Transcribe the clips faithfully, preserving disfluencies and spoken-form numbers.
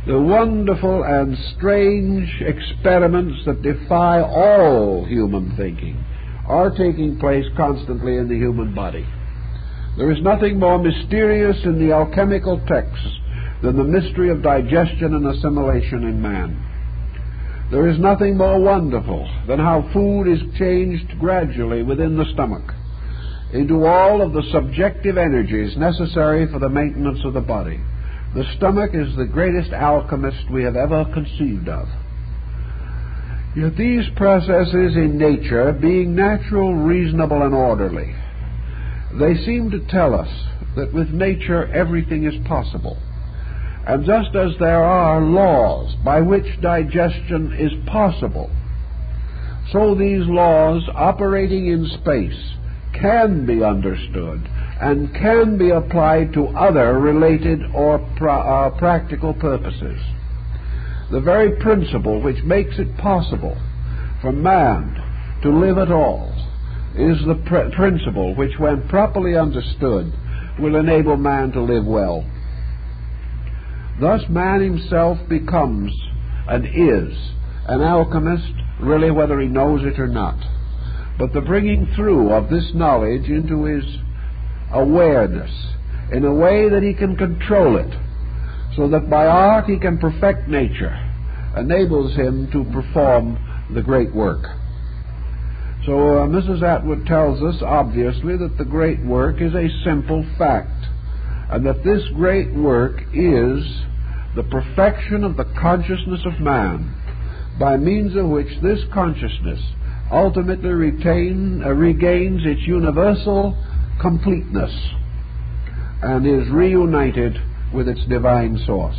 The wonderful and strange experiments that defy all human thinking are taking place constantly in the human body. There is nothing more mysterious in the alchemical texts than the mystery of digestion and assimilation in man. There is nothing more wonderful than how food is changed gradually within the stomach into all of the subjective energies necessary for the maintenance of the body. The stomach is the greatest alchemist we have ever conceived of. Yet these processes in nature, being natural, reasonable, and orderly, they seem to tell us that with nature everything is possible. And just as there are laws by which digestion is possible, so these laws operating in space can be understood and can be applied to other related or pra- uh, practical purposes. The very principle which makes it possible for man to live at all is the pr- principle which, when properly understood, will enable man to live well. Thus man himself becomes and is an alchemist, really whether he knows it or not. But the bringing through of this knowledge into his awareness in a way that he can control it, so that by art he can perfect nature, enables him to perform the great work. So uh, Missus Atwood tells us, obviously, that the great work is a simple fact, and that this great work is the perfection of the consciousness of man, by means of which this consciousness ultimately retain, uh, regains its universal completeness and is reunited with its divine source.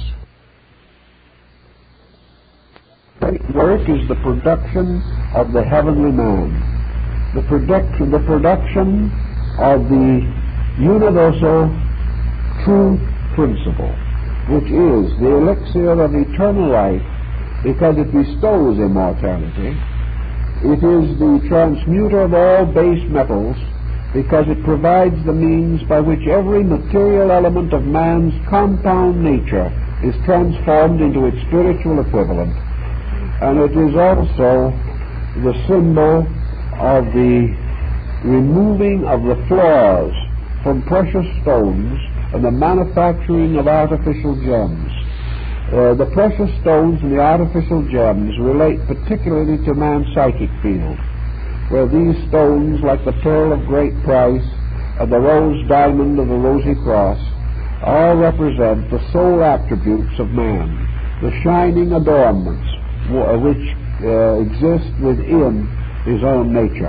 Great work is the production of the heavenly man, the production, the production of the universal true principle, which is the elixir of eternal life, because it bestows immortality. It is the transmuter of all base metals, because it provides the means by which every material element of man's compound nature is transformed into its spiritual equivalent. And it is also the symbol of the removing of the flaws from precious stones and the manufacturing of artificial gems. Uh, the precious stones and the artificial gems relate particularly to man's psychic field, where these stones, like the pearl of great price and the rose diamond of the rosy cross, all represent the sole attributes of man, the shining adornments which uh, exist within his own nature.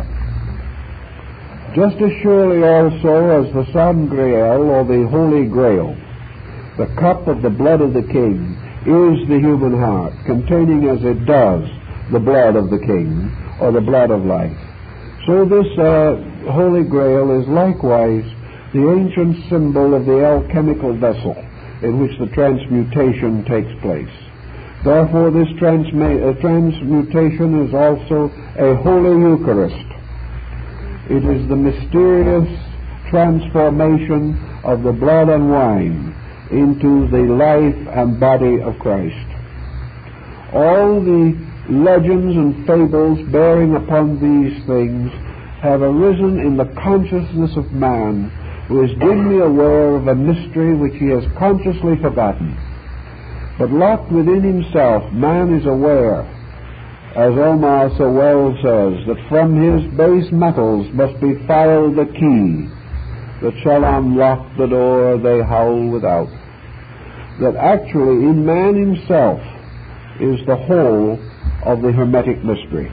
Just as surely also as the Sangreal, or the Holy Grail, the cup of the blood of the King, is the human heart, containing as it does the blood of the King, or the blood of life. So this uh, Holy Grail is likewise the ancient symbol of the alchemical vessel in which the transmutation takes place. Therefore this transma- uh, transmutation is also a Holy Eucharist. It is the mysterious transformation of the blood and wine into the life and body of Christ. All the legends and fables bearing upon these things have arisen in the consciousness of man, who is dimly aware of a mystery which he has consciously forgotten. But locked within himself, man is aware, as Omar so well says, that from his base metals must be filed the key that shall unlock the door they howl without. That actually in man himself is the whole of the Hermetic mystery.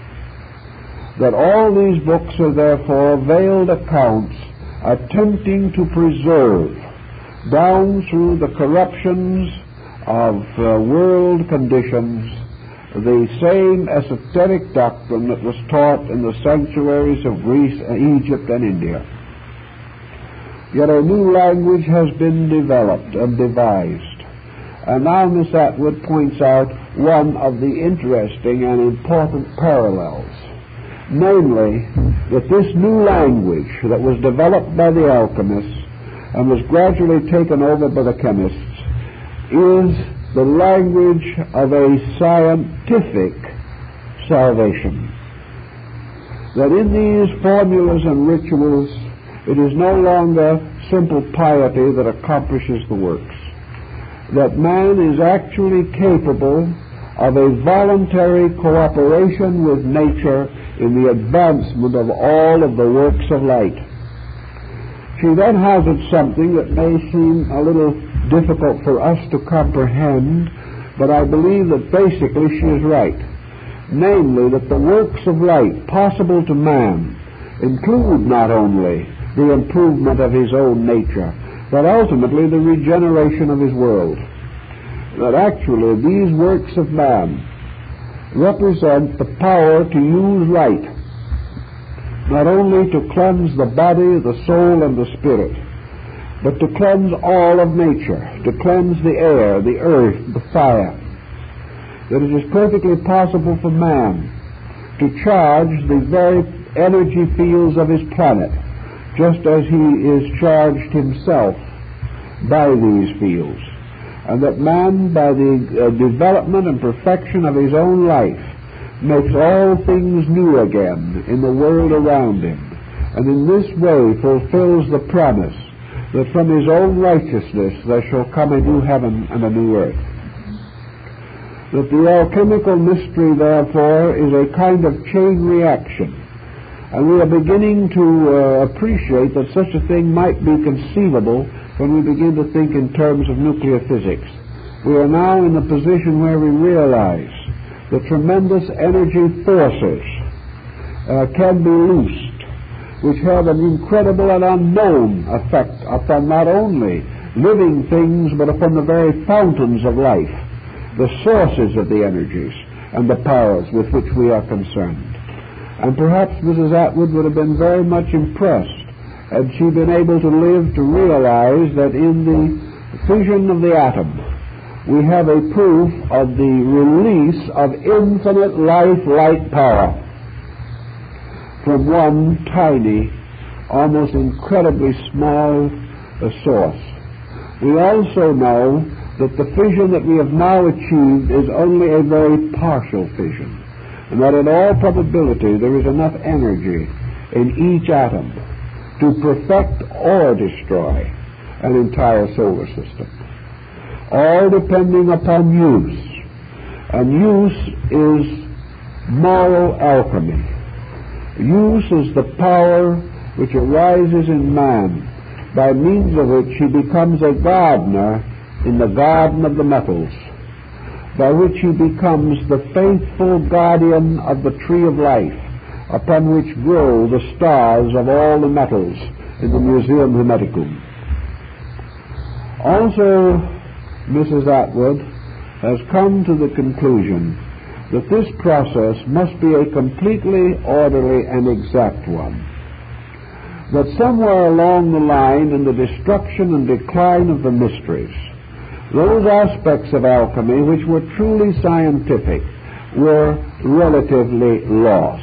That all these books are therefore veiled accounts attempting to preserve, down through the corruptions of uh, world conditions, the same esoteric doctrine that was taught in the sanctuaries of Greece, Egypt, and India. Yet a new language has been developed and devised. And now Miss Atwood points out one of the interesting and important parallels, namely that this new language that was developed by the alchemists and was gradually taken over by the chemists is the language of a scientific salvation. That in these formulas and rituals, it is no longer simple piety that accomplishes the works. That man is actually capable of a voluntary cooperation with nature in the advancement of all of the works of light. She then hazards something that may seem a little difficult for us to comprehend, but I believe that basically she is right. Namely, that the works of light possible to man include not only the improvement of his own nature, but ultimately the regeneration of his world. That actually these works of man represent the power to use light, not only to cleanse the body, the soul, and the spirit, but to cleanse all of nature, to cleanse the air, the earth, the fire. That it is perfectly possible for man to charge the very energy fields of his planet, just as he is charged himself by these fields. And that man, by the uh, development and perfection of his own life, makes all things new again in the world around him, and in this way fulfills the promise that from his own righteousness there shall come a new heaven and a new earth. That the alchemical mystery, therefore, is a kind of chain reaction, and we are beginning to uh, appreciate that such a thing might be conceivable when we begin to think in terms of nuclear physics. We are now in a position where we realize the tremendous energy forces uh, can be loosed, which have an incredible and unknown effect upon not only living things, but upon the very fountains of life, the sources of the energies and the powers with which we are concerned. And perhaps Missus Atwood would have been very much impressed had she been able to live to realize that in the fission of the atom we have a proof of the release of infinite life-light power from one tiny, almost incredibly small uh, source. We also know that the fission that we have now achieved is only a very partial fission, and that in all probability there is enough energy in each atom to perfect or destroy an entire solar system, all depending upon use. And use is moral alchemy. Use is the power which arises in man, by means of which he becomes a gardener in the garden of the metals, by which he becomes the faithful guardian of the tree of life, upon which grow the stars of all the metals in the Museum Hermeticum. Also, Missus Atwood has come to the conclusion that this process must be a completely orderly and exact one. That somewhere along the line in the destruction and decline of the mysteries, those aspects of alchemy which were truly scientific were relatively lost.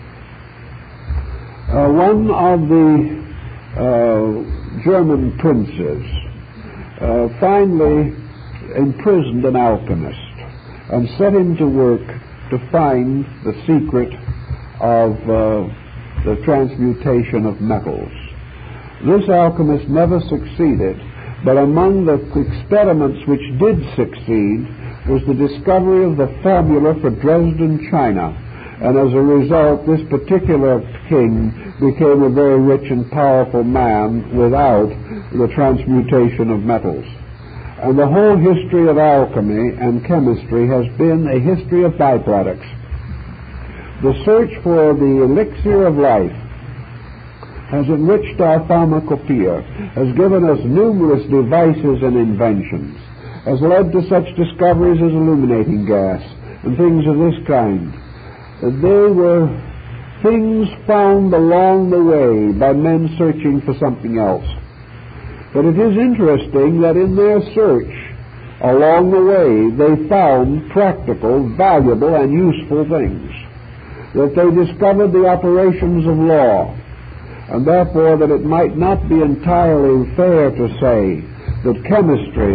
Uh, one of the uh, German princes uh, finally imprisoned an alchemist and set him to work to find the secret of uh, the transmutation of metals. This alchemist never succeeded, but among the experiments which did succeed was the discovery of the formula for Dresden china. And as a result, this particular king became a very rich and powerful man without the transmutation of metals. And the whole history of alchemy and chemistry has been a history of byproducts. The search for the elixir of life has enriched our pharmacopoeia, has given us numerous devices and inventions, has led to such discoveries as illuminating gas and things of this kind. They were things found along the way by men searching for something else. But it is interesting that in their search along the way they found practical, valuable, and useful things. That they discovered the operations of law, and therefore that it might not be entirely fair to say that chemistry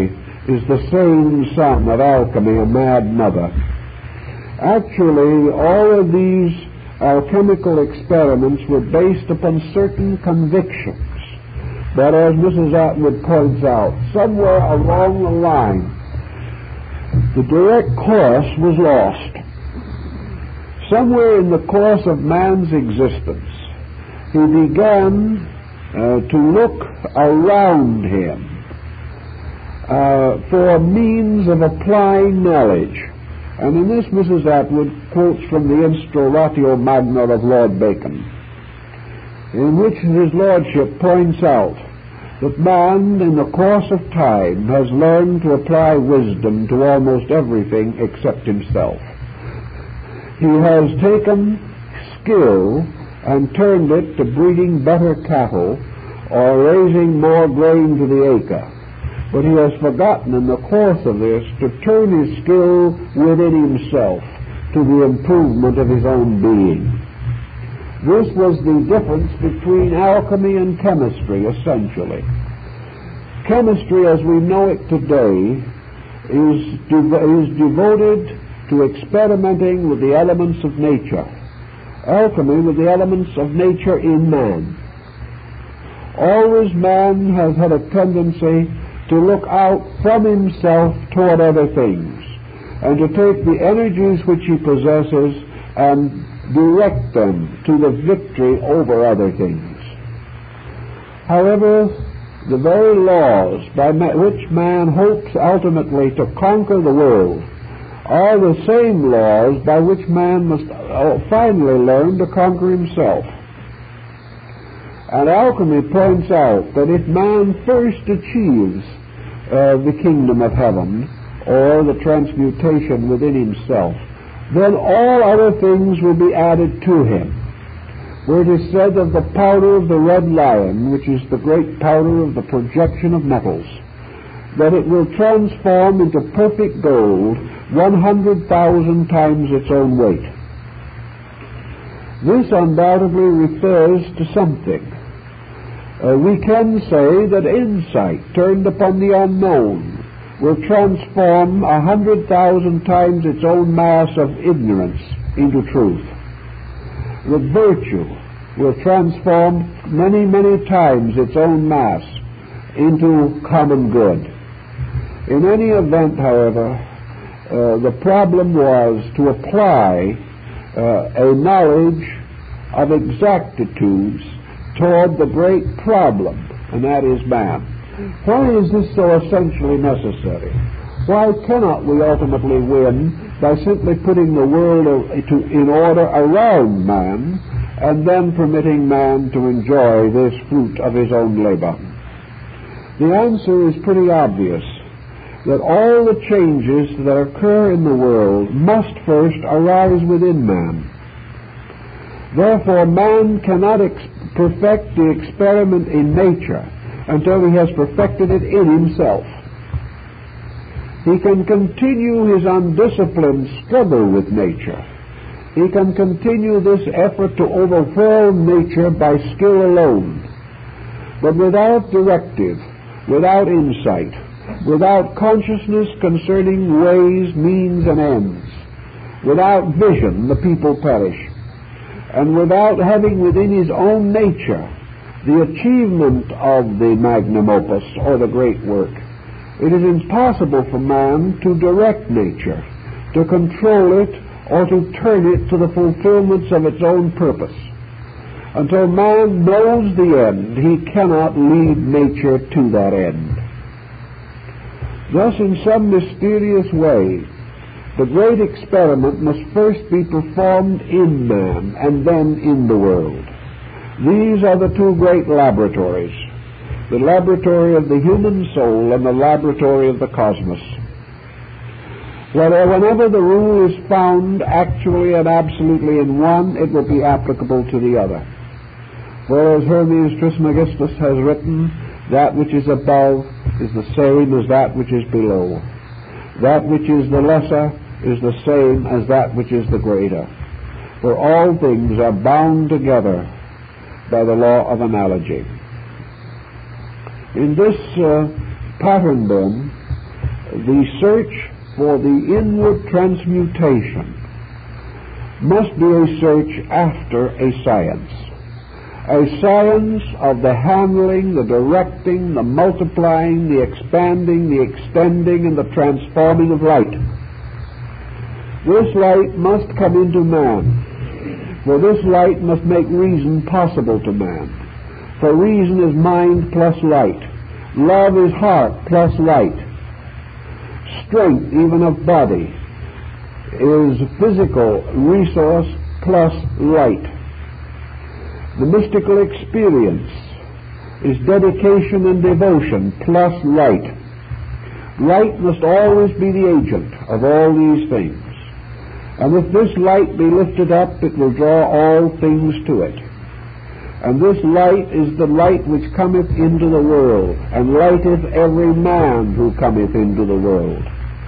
is the same son of alchemy, a mad mother. Actually, all of these alchemical experiments were based upon certain convictions. But as Missus Atwood points out, somewhere along the line, the direct course was lost. Somewhere in the course of man's existence, he began uh, to look around him uh, for means of applying knowledge. And in this, Missus Atwood quotes from the Instauratio Magna of Lord Bacon, in which his lordship points out that man, in the course of time, has learned to apply wisdom to almost everything except himself. He has taken skill and turned it to breeding better cattle or raising more grain to the acre. But he has forgotten in the course of this to turn his skill within himself to the improvement of his own being. This was the difference between alchemy and chemistry, essentially. Chemistry, as we know it today, is, dev- is devoted to experimenting with the elements of nature. Alchemy with the elements of nature in man. Always man has had a tendency to look out from himself toward other things, and to take the energies which he possesses and direct them to the victory over other things. However, the very laws by which man hopes ultimately to conquer the world are the same laws by which man must finally learn to conquer himself. And alchemy points out that if man first achieves uh, the kingdom of heaven, or the transmutation within himself, then all other things will be added to him. For it is said of the powder of the red lion, which is the great powder of the projection of metals, that it will transform into perfect gold one hundred thousand times its own weight. This undoubtedly refers to something. Uh, we can say that insight turned upon the unknown will transform a hundred thousand times its own mass of ignorance into truth. That virtue will transform many, many times its own mass into common good. In any event, however, uh, the problem was to apply uh, a knowledge of exactitudes toward the great problem, and that is man. Why is this so essentially necessary? Why cannot we ultimately win by simply putting the world in order around man and then permitting man to enjoy this fruit of his own labor? The answer is pretty obvious, that all the changes that occur in the world must first arise within man. Therefore, man cannot ex- perfect the experiment in nature until he has perfected it in himself. He can continue his undisciplined struggle with nature. He can continue this effort to overwhelm nature by skill alone. But without directive, without insight, without consciousness concerning ways, means, and ends, without vision, the people perish. And without having within his own nature the achievement of the magnum opus, or the great work, it is impossible for man to direct nature, to control it, or to turn it to the fulfillments of its own purpose. Until man knows the end, he cannot lead nature to that end. Thus, in some mysterious way, the great experiment must first be performed in man and then in the world. These are the two great laboratories, the laboratory of the human soul and the laboratory of the cosmos. Whenever the rule is found actually and absolutely in one, it will be applicable to the other. For as Hermes Trismegistus has written, that which is above is the same as that which is below. That which is the lesser is the same as that which is the greater. For all things are bound together by the law of analogy. In this uh, pattern, then, the search for the inward transmutation must be a search after a science. A science of the handling, the directing, the multiplying, the expanding, the extending, and the transforming of light. This light must come into man, for this light must make reason possible to man. For reason is mind plus light. Love is heart plus light. Strength, even of body, is physical resource plus light. The mystical experience is dedication and devotion plus light. Light must always be the agent of all these things. And if this light be lifted up, it will draw all things to it. And this light is the light which cometh into the world, and lighteth every man who cometh into the world.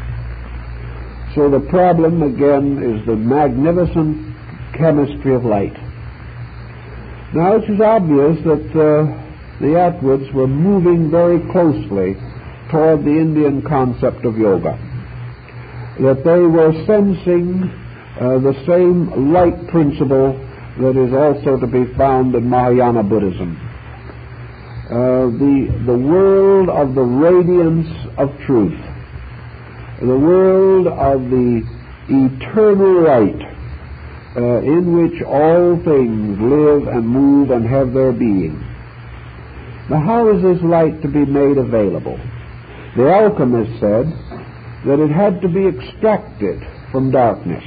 So the problem, again, is the magnificent chemistry of light. Now, it is obvious that uh, the Atwoods were moving very closely toward the Indian concept of yoga, that they were sensing uh, the same light principle that is also to be found in Mahayana Buddhism. Uh, the, the world of the radiance of truth, the world of the eternal light, Uh, in which all things live and move and have their being. Now, how is this light to be made available? The alchemist said that it had to be extracted from darkness.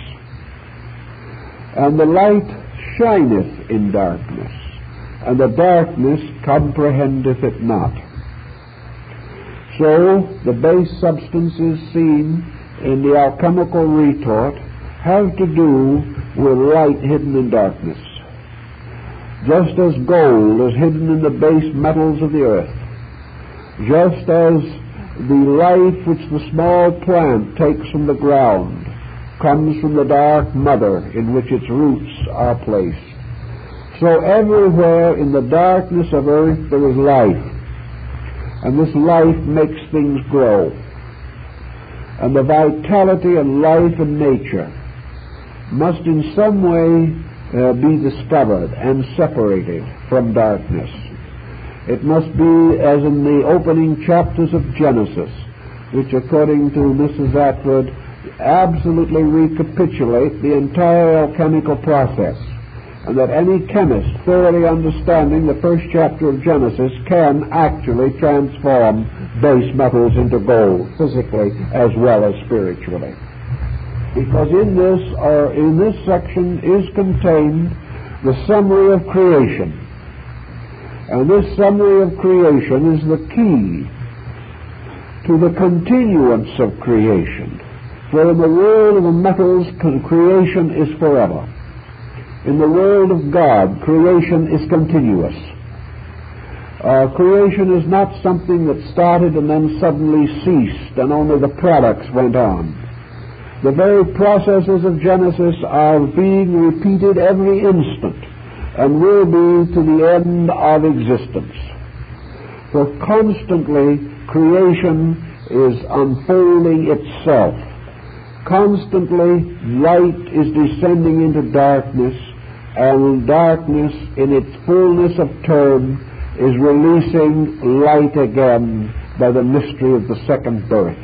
And the light shineth in darkness, and the darkness comprehendeth it not. So, the base substances seen in the alchemical retort have to do with light hidden in darkness. Just as gold is hidden in the base metals of the earth, just as the life which the small plant takes from the ground comes from the dark mother in which its roots are placed, so everywhere in the darkness of earth there is life, and this life makes things grow. And the vitality and life in nature must in some way uh, be discovered and separated from darkness. It must be as in the opening chapters of Genesis, which according to Missus Atwood absolutely recapitulate the entire alchemical process, and that any chemist thoroughly understanding the first chapter of Genesis can actually transform base metals into gold, physically as well as spiritually. Because in this, or in this section, is contained the summary of creation. And this summary of creation is the key to the continuance of creation. For in the world of the metals, creation is forever. In the world of God, creation is continuous. Uh, creation is not something that started and then suddenly ceased, and only the products went on. The very processes of Genesis are being repeated every instant and will be to the end of existence. For constantly creation is unfolding itself. Constantly light is descending into darkness, and darkness in its fullness of term is releasing light again by the mystery of the second birth.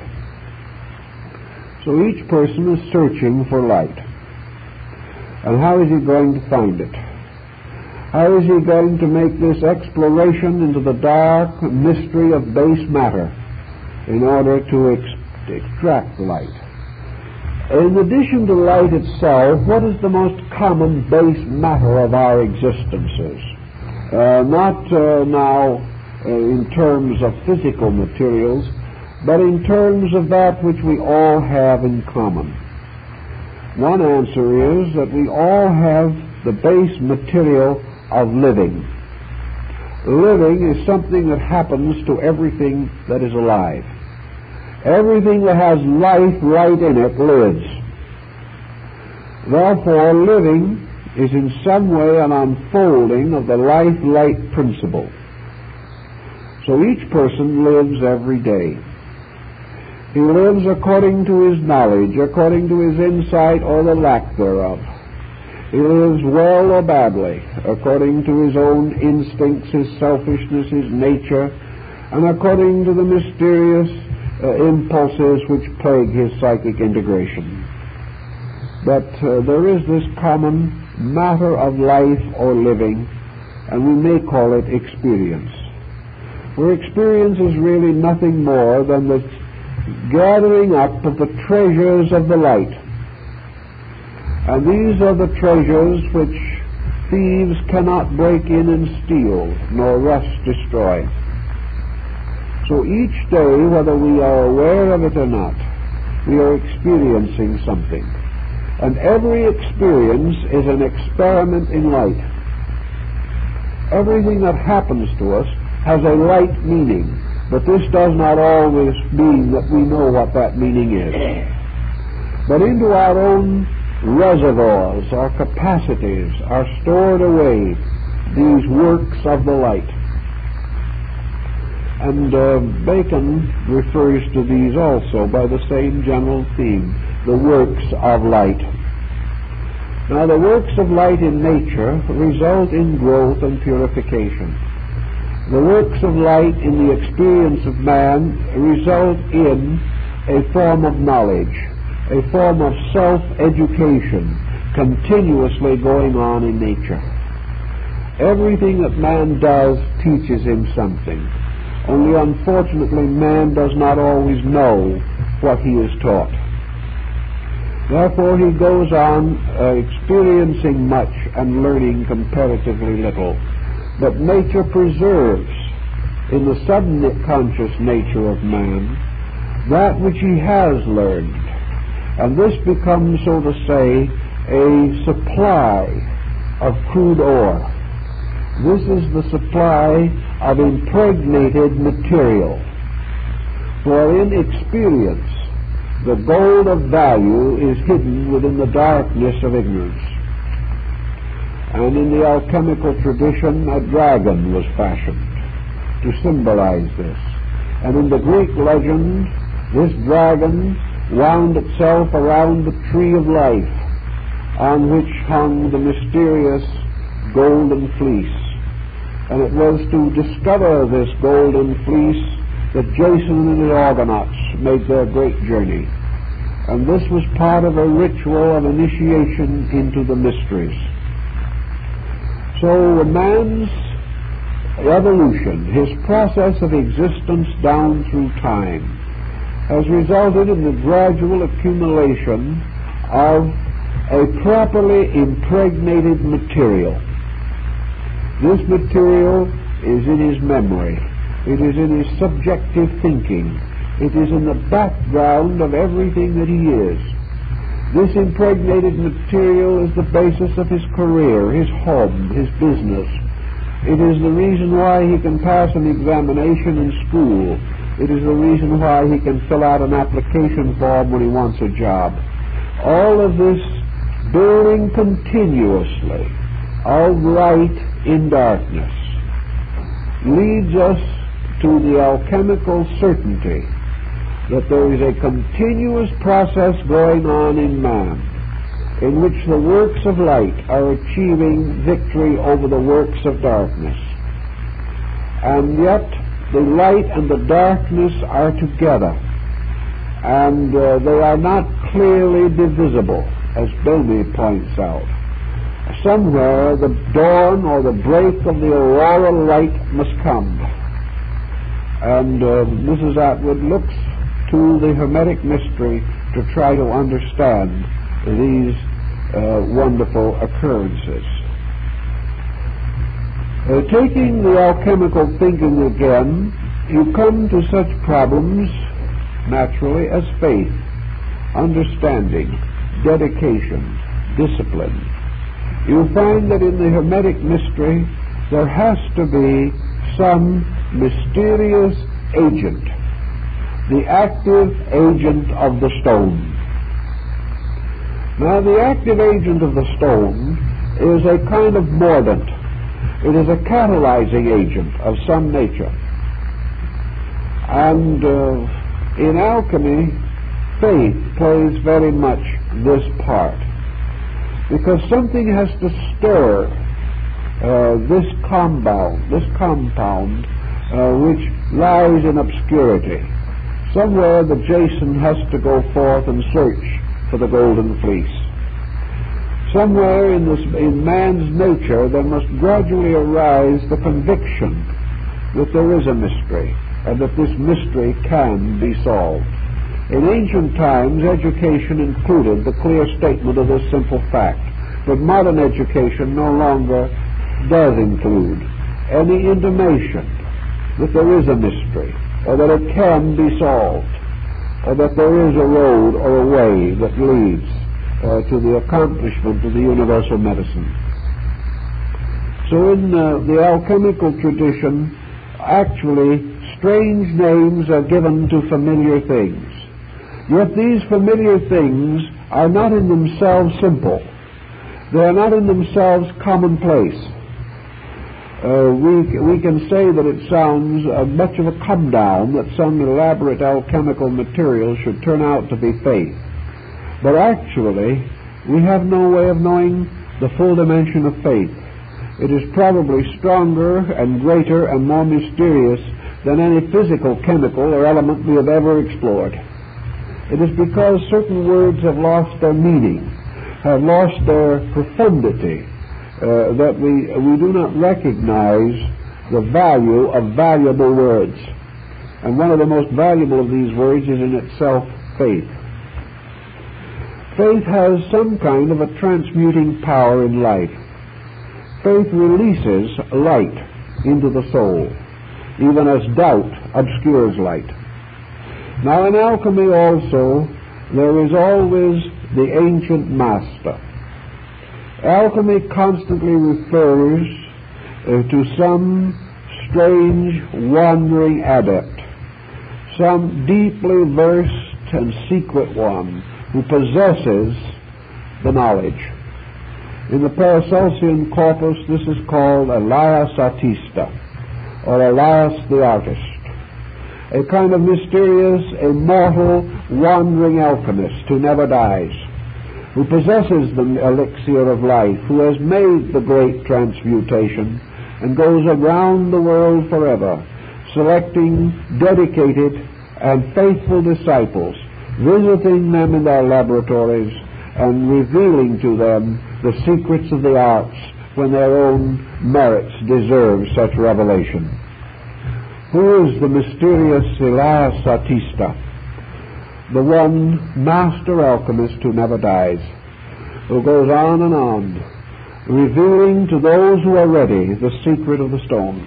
So each person is searching for light. And how is he going to find it? How is he going to make this exploration into the dark mystery of base matter in order to ex- extract light? In addition to light itself, what is the most common base matter of our existences? Uh, not uh, now uh, in terms of physical materials, but in terms of that which we all have in common. One answer is that we all have the base material of living. Living is something that happens to everything that is alive. Everything that has life right in it lives. Therefore, living is in some way an unfolding of the life-light principle. So each person lives every day. He lives according to his knowledge, according to his insight or the lack thereof. He lives well or badly, according to his own instincts, his selfishness, his nature, and according to the mysterious uh, impulses which plague his psychic integration. But uh, there is this common matter of life or living, and we may call it experience. Where experience is really nothing more than the gathering up of the treasures of the light. And these are the treasures which thieves cannot break in and steal, nor rust destroy. So each day, whether we are aware of it or not, we are experiencing something. And every experience is an experiment in light. Everything that happens to us has a light meaning, but this does not always mean that we know what that meaning is. But into our own reservoirs, our capacities, are stored away these works of the light. And uh, Bacon refers to these also by the same general theme, the works of light. Now, the works of light in nature result in growth and purification. The works of light in the experience of man result in a form of knowledge, a form of self-education continuously going on in nature. Everything that man does teaches him something. Only unfortunately man does not always know what he is taught. Therefore he goes on uh, experiencing much and learning comparatively little. But nature preserves in the subconscious nature of man that which he has learned. And this becomes, so to say, a supply of crude ore. This is the supply of impregnated material. For in experience, the gold of value is hidden within the darkness of ignorance. And in the alchemical tradition, a dragon was fashioned to symbolize this. And in the Greek legend, this dragon wound itself around the tree of life, on which hung the mysterious golden fleece. And it was to discover this golden fleece that Jason and the Argonauts made their great journey. And this was part of a ritual of initiation into the mysteries. So man's evolution, his process of existence down through time, has resulted in the gradual accumulation of a properly impregnated material. This material is in his memory. It is in his subjective thinking. It is in the background of everything that he is. This impregnated material is the basis of his career, his home, his business. It is the reason why he can pass an examination in school. It is the reason why he can fill out an application form when he wants a job. All of this building continuously of light in darkness leads us to the alchemical certainty that there is a continuous process going on in man in which the works of light are achieving victory over the works of darkness. And yet the light and the darkness are together, and uh, they are not clearly divisible, as Bowlby points out. Somewhere the dawn or the break of the auroral light must come. And uh, Missus Atwood looks to the Hermetic mystery to try to understand these uh, wonderful occurrences. Uh, taking the alchemical thinking again, you come to such problems, naturally, as faith, understanding, dedication, discipline. You find that in the Hermetic mystery there has to be some mysterious agent, the active agent of the stone. Now, the active agent of the stone is a kind of mordant. It is a catalyzing agent of some nature. And uh, In alchemy, faith plays very much this part, because something has to stir uh, this compound, this compound uh, which lies in obscurity. Somewhere the Jason has to go forth and search for the golden fleece. Somewhere in, this, in man's nature there must gradually arise the conviction that there is a mystery, and that this mystery can be solved. In ancient times, education included the clear statement of this simple fact, but modern education no longer does include any intimation that there is a mystery, or that it can be solved, or that there is a road or a way that leads uh, to the accomplishment of the universal medicine. So in uh, the alchemical tradition, actually, strange names are given to familiar things. Yet these familiar things are not in themselves simple. They are not in themselves commonplace. Uh, we, we can say that it sounds uh, much of a come-down that some elaborate alchemical material should turn out to be faith. But actually, we have no way of knowing the full dimension of faith. It is probably stronger and greater and more mysterious than any physical, chemical, or element we have ever explored. It is because certain words have lost their meaning, have lost their profundity, uh, that we, we do not recognize the value of valuable words. And one of the most valuable of these words is in itself faith. Faith has some kind of a transmuting power in life. Faith releases light into the soul, even as doubt obscures light. Now in alchemy also, there is always the ancient master. Alchemy constantly refers uh, to some strange, wandering adept, some deeply versed and secret one who possesses the knowledge. In the Paracelsian corpus, this is called Elias Artista, or Elias the artist, a kind of mysterious, immortal, wandering alchemist who never dies, who possesses the elixir of life, who has made the great transmutation and goes around the world forever, selecting dedicated and faithful disciples, visiting them in their laboratories and revealing to them the secrets of the arts when their own merits deserve such revelation. Who is the mysterious Elias Artista? The one master alchemist who never dies, who goes on and on, revealing to those who are ready the secret of the stone.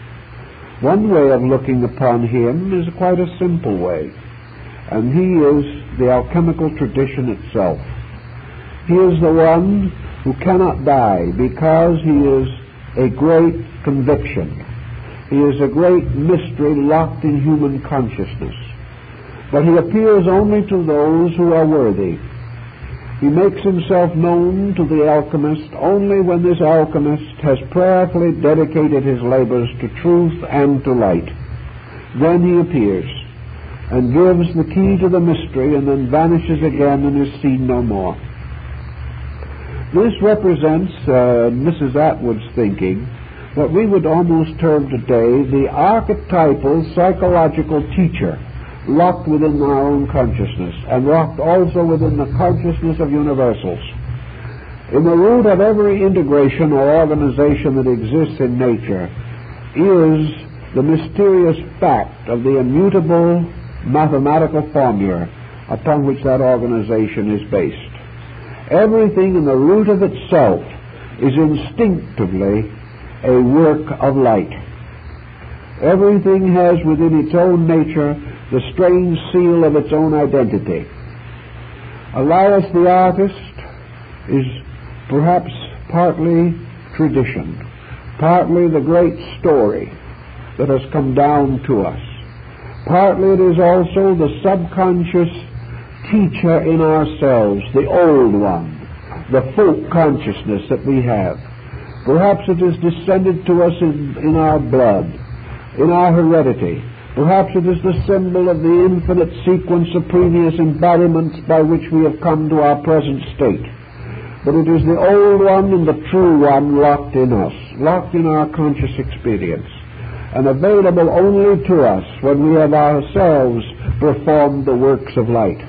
One way of looking upon him is quite a simple way, and he is the alchemical tradition itself. He is the one who cannot die because he is a great conviction. He is a great mystery locked in human consciousness. But he appears only to those who are worthy. He makes himself known to the alchemist only when this alchemist has prayerfully dedicated his labors to truth and to light. Then he appears and gives the key to the mystery and then vanishes again and is seen no more. This represents, uh, Missus Atwood's thinking, what we would almost term today the archetypal psychological teacher, locked within our own consciousness and locked also within the consciousness of universals. In the root of every integration or organization that exists in nature is the mysterious fact of the immutable mathematical formula upon which that organization is based. Everything in the root of itself is instinctively a work of light. Everything has within its own nature the strange seal of its own identity. Elias the artist is perhaps partly tradition, partly the great story that has come down to us. Partly it is also the subconscious teacher in ourselves, the old one, the folk consciousness that we have. Perhaps it is descended to us in, in our blood, in our heredity. Perhaps it is the symbol of the infinite sequence of previous embodiments by which we have come to our present state. But it is the old one and the true one locked in us, locked in our conscious experience, and available only to us when we have ourselves performed the works of light.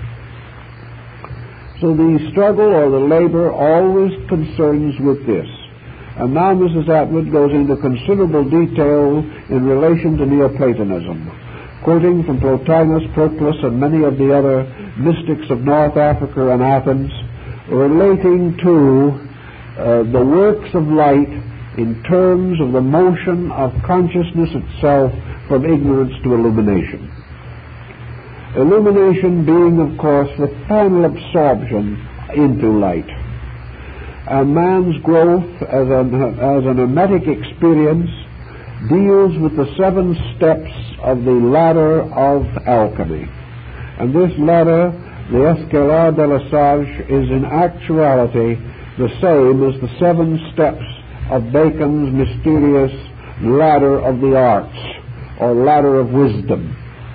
So the struggle or the labor always concerns with this. And now Missus Atwood goes into considerable detail in relation to Neoplatonism, quoting from Plotinus, Proclus, and many of the other mystics of North Africa and Athens, relating to uh, the works of light in terms of the motion of consciousness itself from ignorance to illumination. Illumination being, of course, the final absorption into light. And man's growth as an, as an hermetic experience deals with the seven steps of the ladder of alchemy. And this ladder, the Escalade de la Sage, is in actuality the same as the seven steps of Bacon's mysterious ladder of the arts, or ladder of wisdom.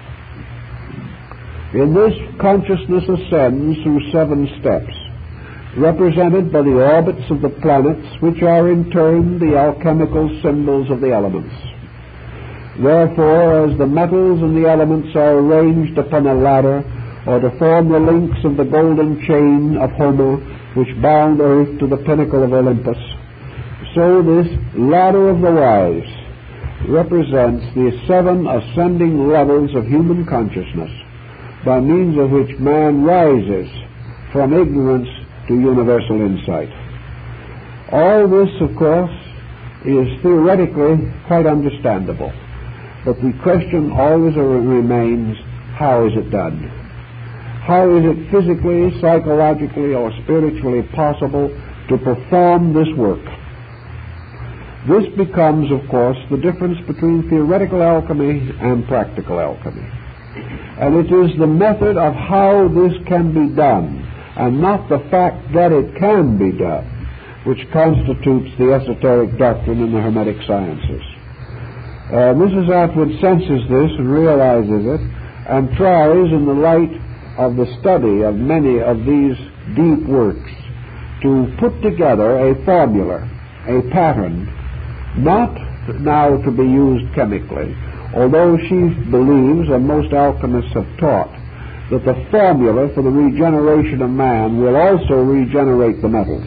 In this, consciousness ascends through seven steps, represented by the orbits of the planets, which are in turn the alchemical symbols of the elements. Therefore, as the metals and the elements are arranged upon a ladder, or to form the links of the golden chain of Homer, which bound earth to the pinnacle of Olympus, so this ladder of the wise represents the seven ascending levels of human consciousness, by means of which man rises from ignorance to universal insight. All this, of course, is theoretically quite understandable, but the question always remains, how is it done? How is it physically, psychologically, or spiritually possible to perform this work? This becomes, of course, the difference between theoretical alchemy and practical alchemy. And it is the method of how this can be done, and not the fact that it can be done, which constitutes the esoteric doctrine in the Hermetic sciences. Uh, Missus Atwood senses this and realizes it, and tries, in the light of the study of many of these deep works, to put together a formula, a pattern, not now to be used chemically, although she believes, and most alchemists have taught, that the formula for the regeneration of man will also regenerate the metals.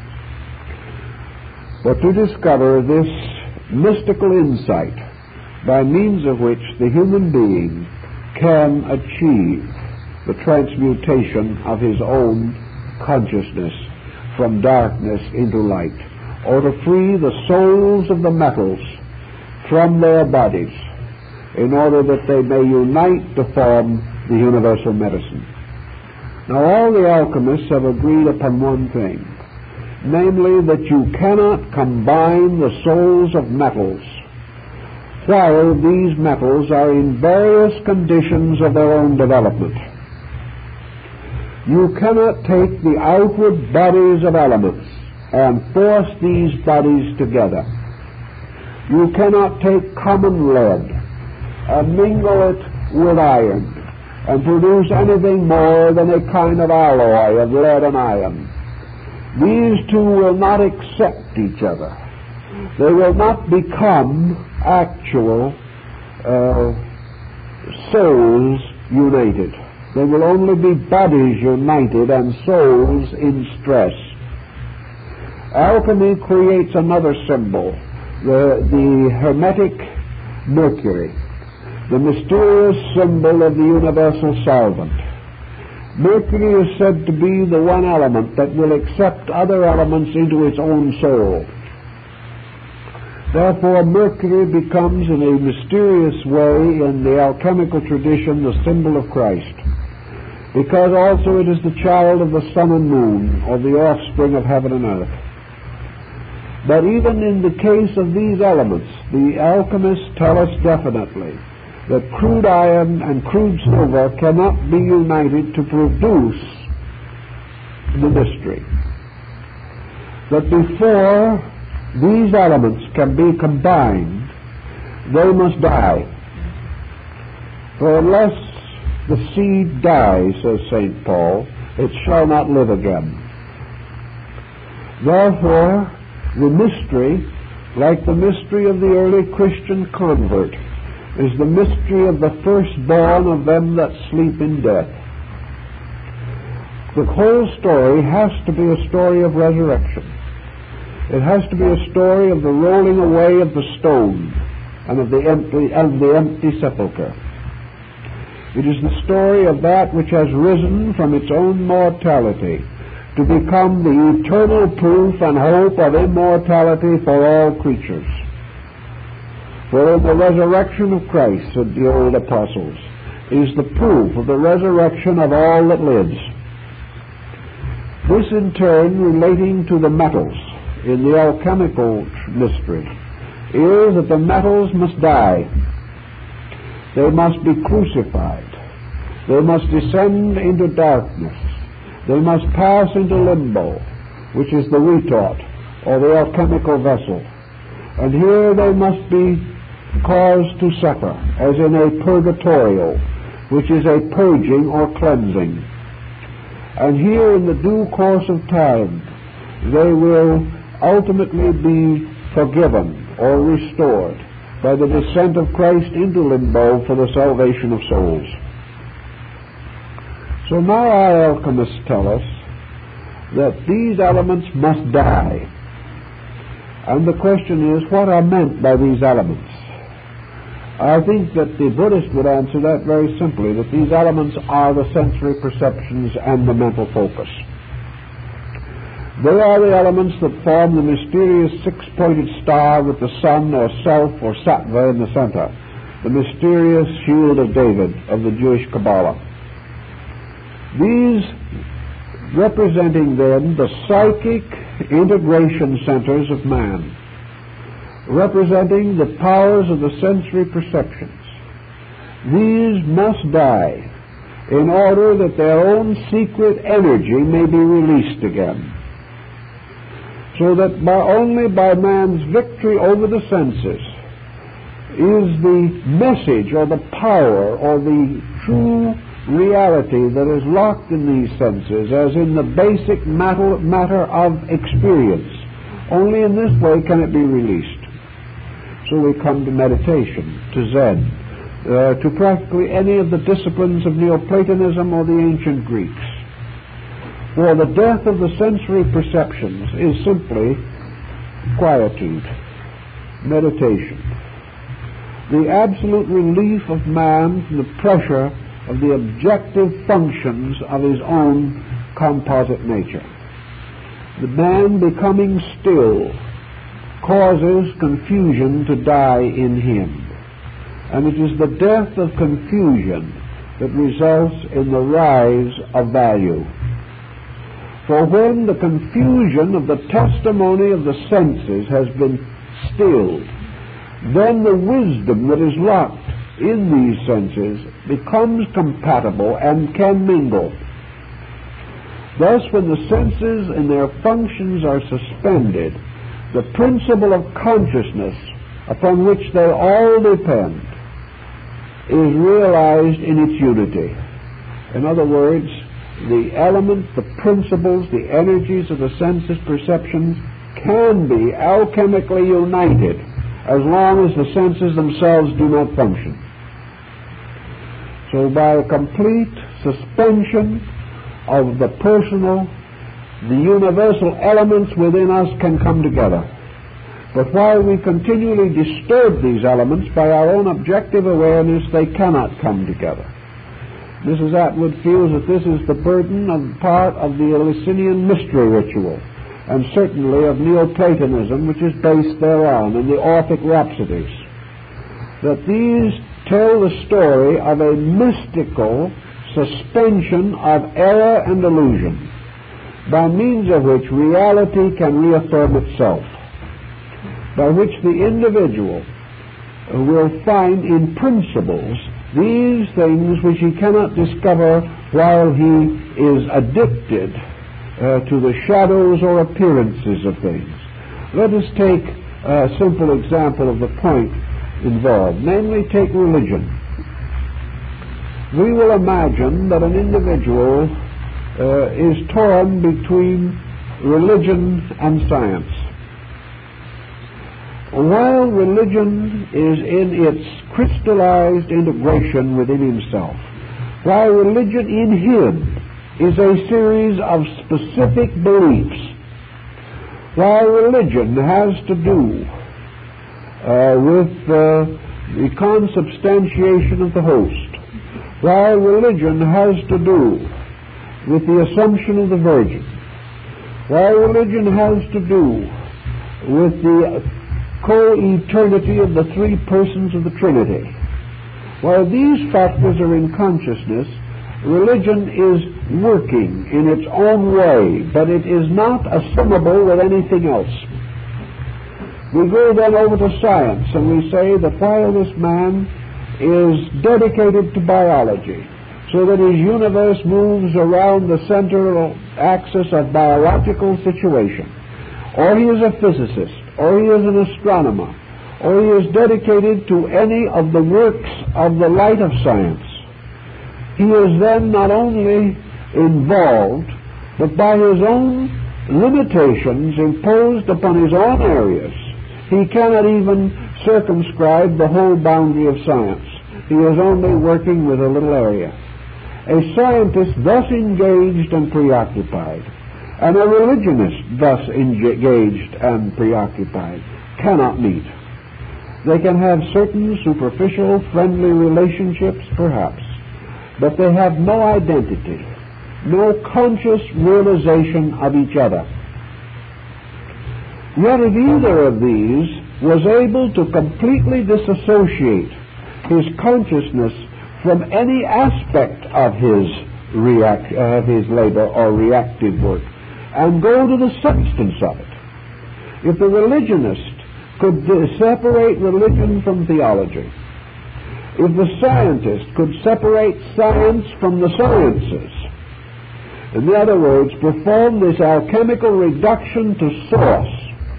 But to discover this mystical insight by means of which the human being can achieve the transmutation of his own consciousness from darkness into light, or to free the souls of the metals from their bodies, in order that they may unite to form the universal medicine. Now, all the alchemists have agreed upon one thing, namely that you cannot combine the souls of metals while these metals are in various conditions of their own development. You cannot take the outward bodies of elements and force these bodies together. You cannot take common lead and mingle it with iron and produce anything more than a kind of alloy of lead and iron. These two will not accept each other. They will not become actual uh, souls united. They will only be bodies united and souls in stress. Alchemy creates another symbol, the, the Hermetic Mercury, the mysterious symbol of the universal solvent. Mercury is said to be the one element that will accept other elements into its own soul. Therefore, Mercury becomes, in a mysterious way, in the alchemical tradition, the symbol of Christ, because also it is the child of the sun and moon, or the offspring of heaven and earth. But even in the case of these elements, the alchemists tell us definitely that crude iron and crude silver cannot be united to produce the mystery. That before these elements can be combined, they must die. For unless the seed dies, says Saint Paul, it shall not live again. Therefore, the mystery, like the mystery of the early Christian convert, is the mystery of the firstborn of them that sleep in death. The whole story has to be a story of resurrection. It has to be a story of the rolling away of the stone and of the empty, of the empty sepulchre. It is the story of that which has risen from its own mortality to become the eternal proof and hope of immortality for all creatures. For in the resurrection of Christ, said the old apostles, is the proof of the resurrection of all that lives. This in turn relating to the metals in the alchemical mystery is that the metals must die. They must be crucified. They must descend into darkness. They must pass into limbo, which is the retort, or the alchemical vessel. And here they must be caused to suffer, as in a purgatorial, which is a purging or cleansing. And here in the due course of time, they will ultimately be forgiven or restored by the descent of Christ into limbo for the salvation of souls. So now our alchemists tell us that these elements must die. And the question is, what are meant by these elements? I think that the Buddhist would answer that very simply, that these elements are the sensory perceptions and the mental focus. They are the elements that form the mysterious six-pointed star with the sun or self or sattva in the center, the mysterious shield of David of the Jewish Kabbalah. These representing then the psychic integration centers of man, representing the powers of the sensory perceptions. These must die in order that their own secret energy may be released again. So that by, only by man's victory over the senses is the message or the power or the true reality that is locked in these senses, as in the basic matter, matter of experience. Only in this way can it be released. So we come to meditation, to Zen, uh, to practically any of the disciplines of Neoplatonism or the ancient Greeks. For the death of the sensory perceptions is simply quietude, meditation, the absolute relief of man from the pressure of the objective functions of his own composite nature. The man becoming still causes confusion to die in him, and it is the death of confusion that results in the rise of value. For when the confusion of the testimony of the senses has been stilled, then the wisdom that is locked in these senses becomes compatible and can mingle. Thus, when the senses and their functions are suspended, the principle of consciousness upon which they all depend is realized in its unity. In other words, the elements, the principles, the energies of the senses perceptions can be alchemically united as long as the senses themselves do not function. So by a complete suspension of the personal, the universal elements within us can come together. But while we continually disturb these elements by our own objective awareness, they cannot come together. Missus Atwood feels that this is the burden of part of the Eleusinian mystery ritual, and certainly of Neoplatonism, which is based thereon, and the Orphic Rhapsodies. That these tell the story of a mystical suspension of error and illusion, by means of which reality can reaffirm itself, by which the individual will find in principles these things which he cannot discover while he is addicted uh, to the shadows or appearances of things. Let us take a simple example of the point involved, namely take religion. we will imagine that an individual uh, is torn between religion and science. While religion is in its crystallized integration within himself, while religion in him is a series of specific beliefs, while religion has to do uh, with uh, the consubstantiation of the host, while religion has to do with the assumption of the Virgin, while religion has to do with the co-eternity of the three persons of the Trinity, while these factors are in consciousness, religion is working in its own way, but it is not assimilable with anything else. We go then over to science, and we say that while this man is dedicated to biology, so that his universe moves around the central axis of biological situation, or he is a physicist, or he is an astronomer, or he is dedicated to any of the works of the light of science, he is then not only involved, but by his own limitations imposed upon his own areas, he cannot even circumscribe the whole boundary of science. He is only working with a little area. A scientist thus engaged and preoccupied, and a religionist thus engaged and preoccupied, cannot meet. They can have certain superficial, friendly relationships, perhaps, but they have no identity, no conscious realization of each other. Yet if either of these was able to completely disassociate his consciousness from any aspect of his react, of his labor or reactive work, and go to the substance of it, if the religionist could separate religion from theology, if the scientist could separate science from the sciences, in other words, perform this alchemical reduction to source,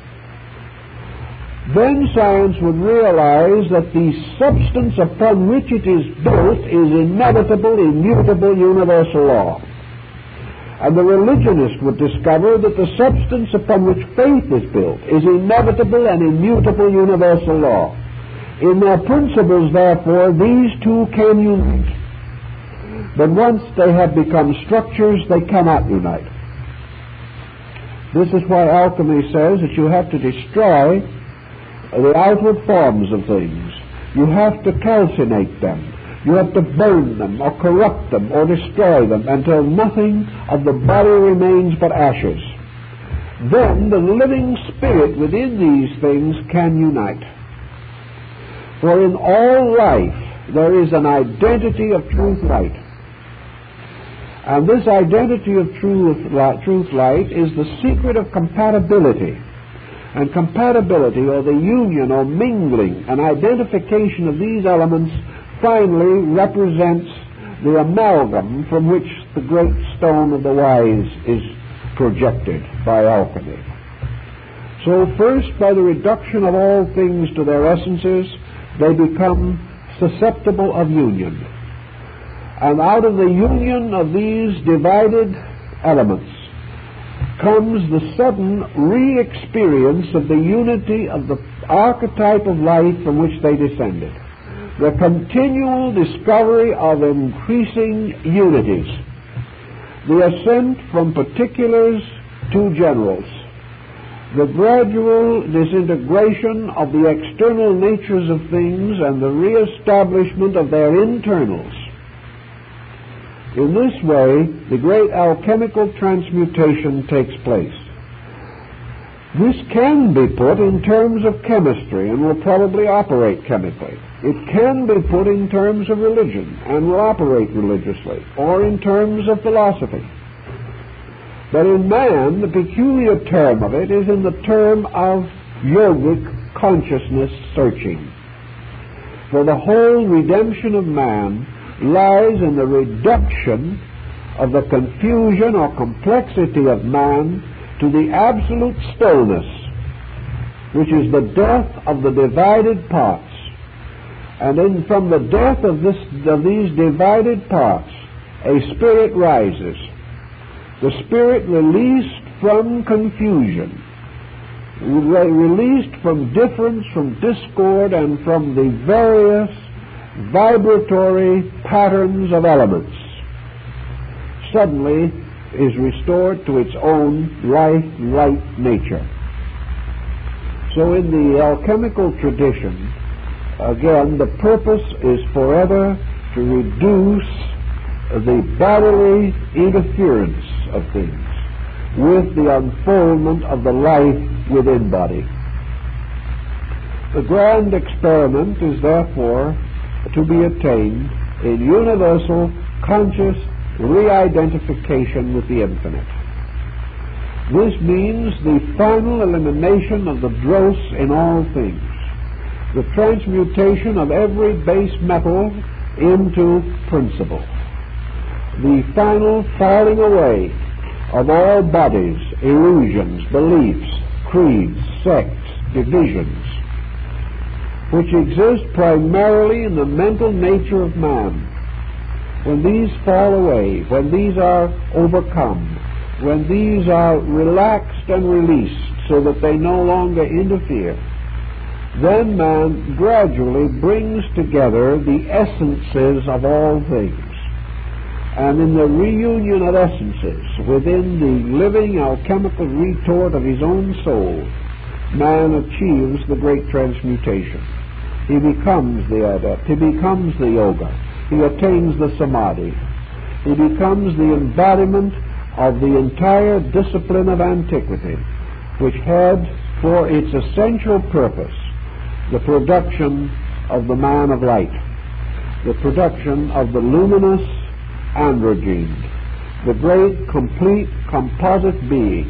then science would realize that the substance upon which it is built is inevitable, immutable, universal law. And the religionist would discover that the substance upon which faith is built is inevitable and immutable, universal law. In their principles, therefore, these two can unite. But once they have become structures, they cannot unite. This is why alchemy says that you have to destroy the outward forms of things. You have to calcinate them. You have to burn them or corrupt them or destroy them until nothing of the body remains but ashes. Then the living spirit within these things can unite. For in all life there is an identity of truth light. And this identity of truth light, truth light is the secret of compatibility. And compatibility, or the union or mingling and identification of these elements, finally represents the amalgam from which the great stone of the wise is projected by alchemy. So first, by the reduction of all things to their essences, they become susceptible of union. And out of the union of these divided elements comes the sudden re-experience of the unity of the archetype of life from which they descended. The continual discovery of increasing unities. The ascent from particulars to generals. The gradual disintegration of the external natures of things and the re-establishment of their internals. In this way, the great alchemical transmutation takes place. This can be put in terms of chemistry and will probably operate chemically. It can be put in terms of religion and will operate religiously, or in terms of philosophy. But in man, the peculiar term of it is in the term of yogic consciousness searching. For the whole redemption of man lies in the reduction of the confusion or complexity of man to the absolute stillness, which is the death of the divided parts, And in, from the death of, this, of these divided parts, a spirit rises. The spirit released from confusion, re- released from difference, from discord, and from the various vibratory patterns of elements, suddenly is restored to its own life, light nature. So in the alchemical tradition, again, the purpose is forever to reduce the bodily interference of things with the unfoldment of the life within body. The grand experiment is therefore to be attained in universal conscious re-identification with the infinite. This means the final elimination of the dross in all things, the transmutation of every base metal into principle, the final falling away of all bodies, illusions, beliefs, creeds, sects, divisions, which exist primarily in the mental nature of man. When these fall away, when these are overcome, when these are relaxed and released so that they no longer interfere, then man gradually brings together the essences of all things. And in the reunion of essences within the living alchemical retort of his own soul, man achieves the great transmutation. He becomes the adept, he becomes the yoga, he attains the samadhi, he becomes the embodiment of the entire discipline of antiquity, which had for its essential purpose the production of the man of light, the production of the luminous androgyne, the great complete composite being,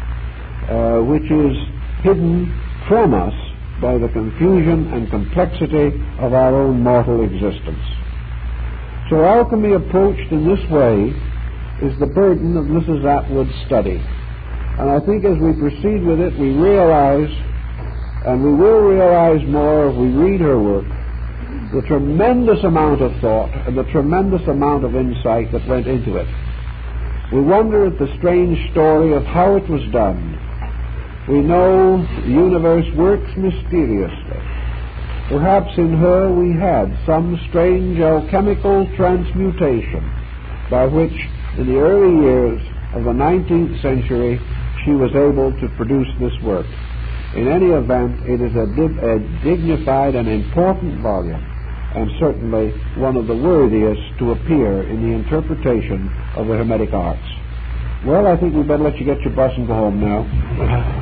uh, which is hidden from us by the confusion and complexity of our own mortal existence. So alchemy approached in this way is the burden of Missus Atwood's study. And I think as we proceed with it, we realize, and we will realize more if we read her work, the tremendous amount of thought and the tremendous amount of insight that went into it. We wonder at the strange story of how it was done. We know the universe works mysteriously. Perhaps in her we had some strange alchemical transmutation by which, in the early years of the nineteenth century, she was able to produce this work. In any event, it is a, dig- a dignified and important volume, and certainly one of the worthiest to appear in the interpretation of the Hermetic arts. Well, I think we'd better let you get your bus and go home now.